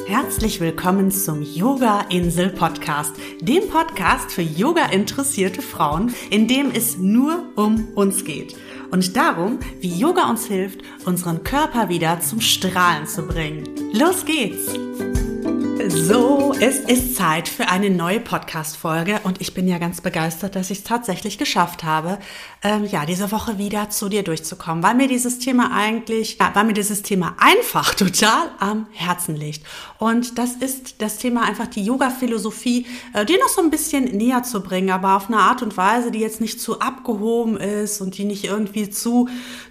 Herzlich willkommen zum Yoga Insel Podcast, dem Podcast für Yoga-interessierte Frauen, in dem es nur um uns geht und darum, wie Yoga uns hilft, unseren Körper wieder zum Strahlen zu bringen. Los geht's! So, es ist Zeit für eine neue Podcast-Folge und ich bin ja ganz begeistert, dass ich es tatsächlich geschafft habe, diese Woche wieder zu dir durchzukommen, weil mir dieses Thema einfach total am Herzen liegt. Und das ist das Thema einfach die Yoga-Philosophie, die noch so ein bisschen näher zu bringen, aber auf eine Art und Weise, die jetzt nicht zu abgehoben ist und die nicht irgendwie zu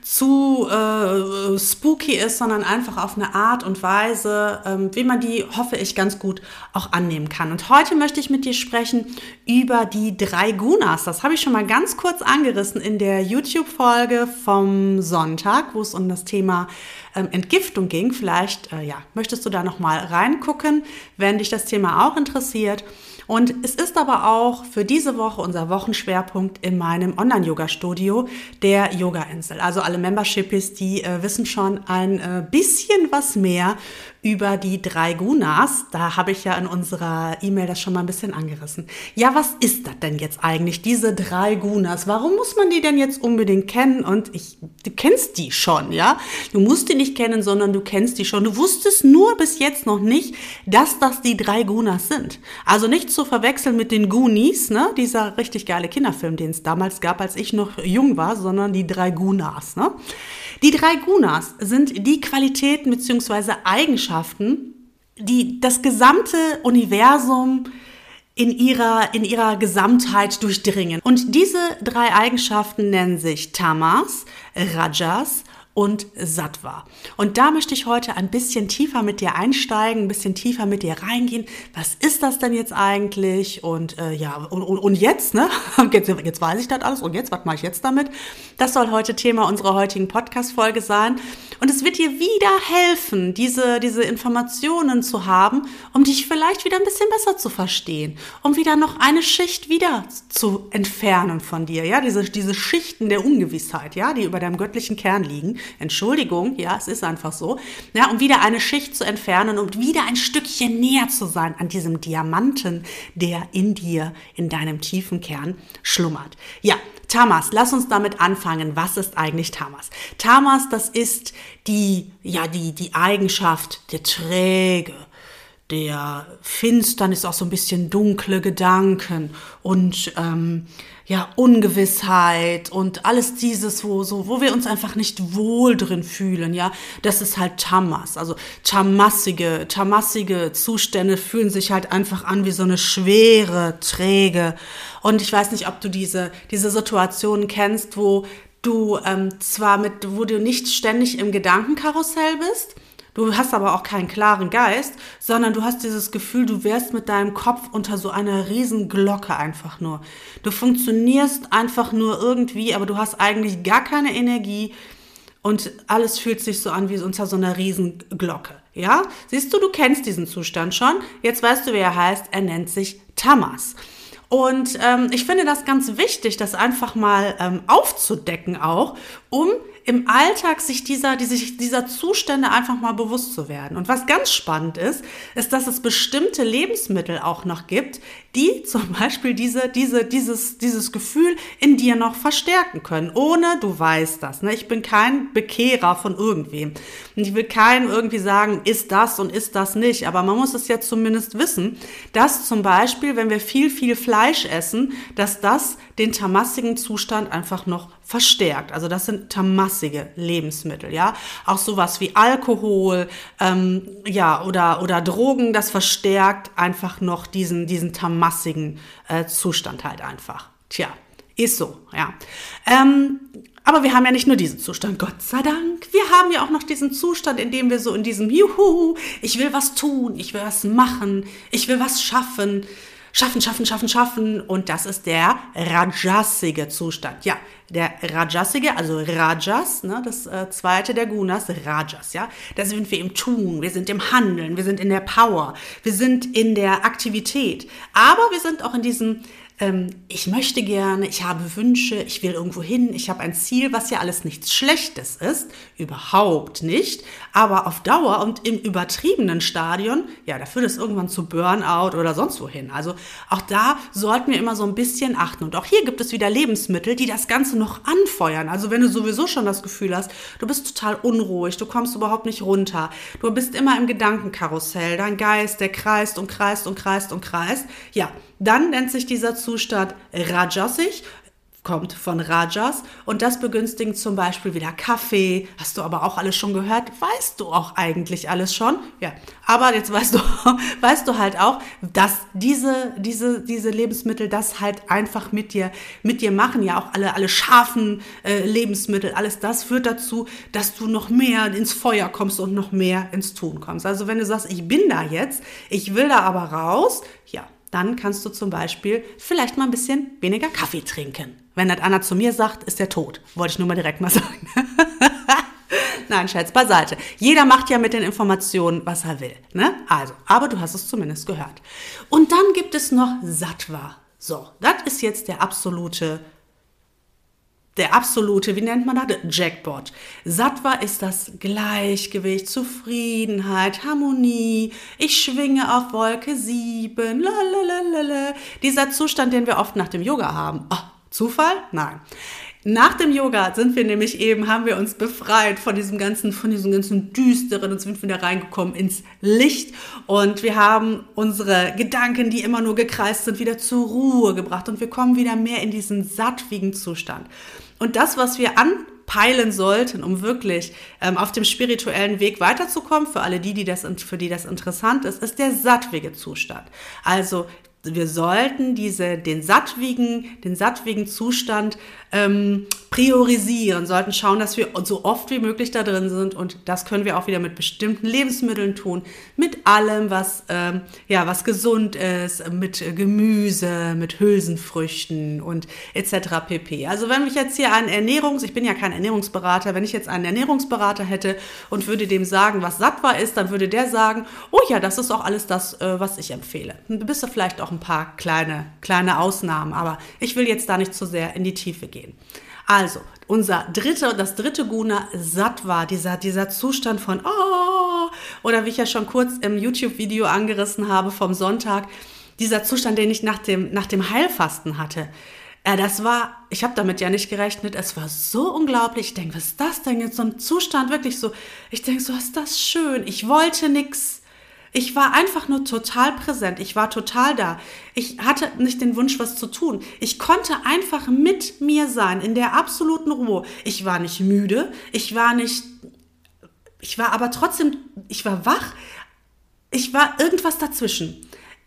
spooky ist, sondern einfach auf eine Art und Weise, wie man die, hoffe ich, ganz gut auch annehmen kann. Und heute möchte ich mit dir sprechen über die 3 Gunas. Das habe ich schon mal ganz kurz angerissen in der YouTube-Folge vom Sonntag, wo es um das Thema Entgiftung ging. Vielleicht möchtest du da noch mal reingucken, wenn dich das Thema auch interessiert. Und es ist aber auch für diese Woche unser Wochenschwerpunkt in meinem Online-Yoga-Studio, der Yoga-Insel. Also alle Membershipies, die wissen schon ein bisschen was mehr über die 3 Gunas. Da habe ich ja in unserer E-Mail das schon mal ein bisschen angerissen. Ja, was ist das denn jetzt eigentlich, diese 3 Gunas? Warum muss man die denn jetzt unbedingt kennen? Und du kennst die schon, ja? Du musst die nicht kennen, sondern du kennst die schon. Du wusstest nur bis jetzt noch nicht, dass das die 3 Gunas sind. Also nicht zu verwechseln mit den Goonies, ne? Dieser richtig geile Kinderfilm, den es damals gab, als ich noch jung war, sondern die 3 Gunas, ne? Die 3 Gunas sind die Qualitäten bzw. Eigenschaften, die das gesamte Universum in ihrer Gesamtheit durchdringen. Und diese 3 Eigenschaften nennen sich Tamas, Rajas und Sattva. Und da möchte ich heute ein bisschen tiefer mit dir einsteigen, ein bisschen tiefer mit dir reingehen. Was ist das denn jetzt eigentlich? Und jetzt, ne? Jetzt weiß ich das alles. Und jetzt, was mache ich jetzt damit? Das soll heute Thema unserer heutigen Podcast-Folge sein. Und es wird dir wieder helfen, diese Informationen zu haben, um dich vielleicht wieder ein bisschen besser zu verstehen, um wieder noch eine Schicht wieder zu entfernen von dir, ja, diese Schichten der Ungewissheit, ja, die über deinem göttlichen Kern liegen. Entschuldigung, ja, es ist einfach so, ja, um wieder eine Schicht zu entfernen und wieder ein Stückchen näher zu sein an diesem Diamanten, der in dir, in deinem tiefen Kern schlummert. Ja, Tamas, lass uns damit anfangen. Was ist eigentlich Tamas? Tamas, das ist die Eigenschaft der Träge, der Finsternis, auch so ein bisschen dunkle Gedanken und Ungewissheit und alles dieses, wo wir uns einfach nicht wohl drin fühlen, ja, das ist halt Tamas. Also tamassige Zustände fühlen sich halt einfach an wie so eine schwere, träge. Und ich weiß nicht, ob du diese Situationen kennst, wo du wo du nicht ständig im Gedankenkarussell bist. Du hast aber auch keinen klaren Geist, sondern du hast dieses Gefühl, du wärst mit deinem Kopf unter so einer riesen Glocke einfach nur. Du funktionierst einfach nur irgendwie, aber du hast eigentlich gar keine Energie und alles fühlt sich so an wie unter so einer riesen Glocke. Ja? Siehst du, du kennst diesen Zustand schon. Jetzt weißt du, wie er heißt. Er nennt sich Tamas. Und ich finde das ganz wichtig, das einfach mal aufzudecken auch, um im Alltag sich dieser Zustände einfach mal bewusst zu werden. Und was ganz spannend ist, dass es bestimmte Lebensmittel auch noch gibt, die zum Beispiel dieses Gefühl in dir noch verstärken können, ohne du weißt das. Ne? Ich bin kein Bekehrer von irgendwem. Und ich will keinem irgendwie sagen, ist das und ist das nicht. Aber man muss es ja zumindest wissen, dass zum Beispiel, wenn wir viel Fleisch essen, dass das den tamassigen Zustand einfach noch verstärkt. Also das sind tamassige Lebensmittel, ja. Auch sowas wie Alkohol, oder Drogen, das verstärkt einfach noch diesen tamassigen Zustand halt einfach. Tja, ist so, ja. Aber wir haben ja nicht nur diesen Zustand, Gott sei Dank. Wir haben ja auch noch diesen Zustand, in dem wir so in diesem Juhu, ich will was tun, ich will was machen, ich will was schaffen. Schaffen. Und das ist der rajasige Zustand. Ja, der rajasige, also Rajas, ne, das zweite der Gunas, Rajas, ja. Da sind wir im Tun, wir sind im Handeln, wir sind in der Power, wir sind in der Aktivität. Aber wir sind auch in diesem ich möchte gerne, ich habe Wünsche, ich will irgendwo hin, ich habe ein Ziel, was ja alles nichts Schlechtes ist, überhaupt nicht, aber auf Dauer und im übertriebenen Stadion, ja, da führt es irgendwann zu Burnout oder sonst wohin. Also auch da sollten wir immer so ein bisschen achten. Und auch hier gibt es wieder Lebensmittel, die das Ganze noch anfeuern. Also wenn du sowieso schon das Gefühl hast, du bist total unruhig, du kommst überhaupt nicht runter, du bist immer im Gedankenkarussell, dein Geist, der kreist und kreist und kreist und kreist, ja, dann nennt sich dieser Zustand Rajasisch, kommt von Rajas und das begünstigt zum Beispiel wieder Kaffee. Hast du aber auch alles schon gehört? Weißt du auch eigentlich alles schon? Ja, aber jetzt weißt du halt auch, dass diese Lebensmittel das halt einfach mit dir machen. Ja, auch alle scharfen Lebensmittel, alles das führt dazu, dass du noch mehr ins Feuer kommst und noch mehr ins Tun kommst. Also wenn du sagst, ich bin da jetzt, ich will da aber raus, ja, dann kannst du zum Beispiel vielleicht mal ein bisschen weniger Kaffee trinken. Wenn das einer zu mir sagt, ist der tot. Wollte ich nur mal direkt mal sagen. Nein, Scherz beiseite. Jeder macht ja mit den Informationen, was er will. Ne? Also, aber du hast es zumindest gehört. Und dann gibt es noch Sattva. So, das ist jetzt der absolute, wie nennt man das? Jackpot. Sattva ist das Gleichgewicht, Zufriedenheit, Harmonie. Ich schwinge auf Wolke 7. Lalalala. Dieser Zustand, den wir oft nach dem Yoga haben. Oh, Zufall? Nein. Nach dem Yoga haben wir uns befreit von diesem ganzen Düsteren und sind wieder reingekommen ins Licht und wir haben unsere Gedanken, die immer nur gekreist sind, wieder zur Ruhe gebracht und wir kommen wieder mehr in diesen sattwigen Zustand. Und das, was wir anpeilen sollten, um wirklich auf dem spirituellen Weg weiterzukommen, für alle für die das interessant ist, ist der sattwige Zustand. Also wir sollten den sattwigen Zustand priorisieren, sollten schauen, dass wir so oft wie möglich da drin sind und das können wir auch wieder mit bestimmten Lebensmitteln tun, mit allem, was gesund ist, mit Gemüse, mit Hülsenfrüchten und etc. pp. Also wenn ich jetzt hier ich bin ja kein Ernährungsberater, wenn ich jetzt einen Ernährungsberater hätte und würde dem sagen, was Sattva ist, dann würde der sagen, oh ja, das ist auch alles das, was ich empfehle. Du bist ja vielleicht auch ein paar kleine Ausnahmen, aber ich will jetzt da nicht zu sehr in die Tiefe gehen. Also, das dritte Guna, Sattva, dieser Zustand von oder wie ich ja schon kurz im YouTube-Video angerissen habe vom Sonntag, dieser Zustand, den ich nach dem Heilfasten hatte. Ich habe damit ja nicht gerechnet, es war so unglaublich. Ich denke, was ist das denn jetzt, so ein Zustand, wirklich so, ich denke, so ist das schön, ich wollte nichts. Ich war einfach nur total präsent. Ich war total da. Ich hatte nicht den Wunsch, was zu tun. Ich konnte einfach mit mir sein, in der absoluten Ruhe. Ich war nicht müde. Ich war aber trotzdem, ich war wach. Ich war irgendwas dazwischen.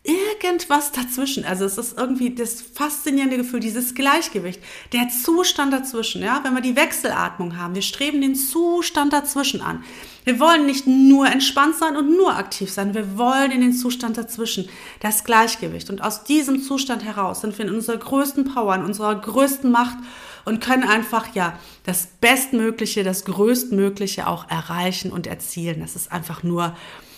Also es ist irgendwie das faszinierende Gefühl, dieses Gleichgewicht, der Zustand dazwischen, ja, wenn wir die Wechselatmung haben, wir streben den Zustand dazwischen an. Wir wollen nicht nur entspannt sein und nur aktiv sein, wir wollen in den Zustand dazwischen, das Gleichgewicht. Und aus diesem Zustand heraus sind wir in unserer größten Power, in unserer größten Macht und können einfach, das Bestmögliche, das Größtmögliche auch erreichen und erzielen. Das ist einfach nur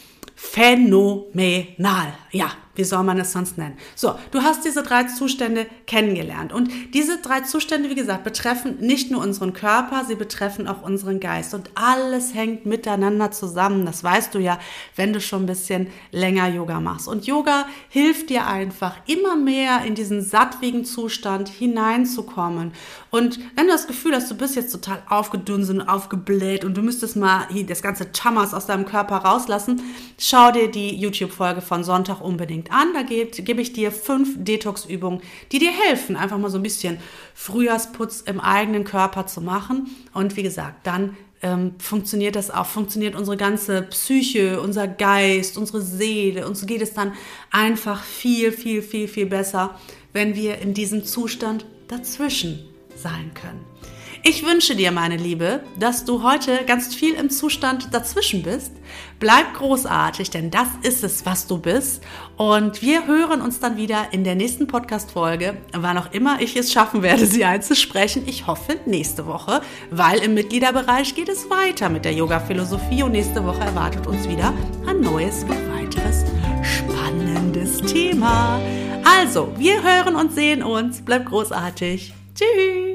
phänomenal. Ja, wie soll man es sonst nennen? So, du hast diese 3 Zustände kennengelernt. Und diese 3 Zustände, wie gesagt, betreffen nicht nur unseren Körper, sie betreffen auch unseren Geist. Und alles hängt miteinander zusammen. Das weißt du ja, wenn du schon ein bisschen länger Yoga machst. Und Yoga hilft dir einfach, immer mehr in diesen sattwigen Zustand hineinzukommen. Und wenn du das Gefühl hast, du bist jetzt total aufgedunsen, aufgebläht und du müsstest mal das ganze Tamas aus deinem Körper rauslassen, schau dir die YouTube-Folge von Sonntag unbedingt an. Da gebe ich dir 5 Detox-Übungen, die dir helfen, einfach mal so ein bisschen Frühjahrsputz im eigenen Körper zu machen. Und wie gesagt, dann funktioniert unsere ganze Psyche, unser Geist, unsere Seele. Uns geht es dann einfach viel, viel, viel, viel besser, wenn wir in diesem Zustand dazwischen sein können. Ich wünsche dir, meine Liebe, dass du heute ganz viel im Zustand dazwischen bist. Bleib großartig, denn das ist es, was du bist. Und wir hören uns dann wieder in der nächsten Podcast-Folge, wann auch immer ich es schaffen werde, sie einzusprechen. Ich hoffe nächste Woche, weil im Mitgliederbereich geht es weiter mit der Yoga-Philosophie und nächste Woche erwartet uns wieder ein neues und weiteres spannendes Thema. Also, wir hören und sehen uns. Bleib großartig. Tschüss.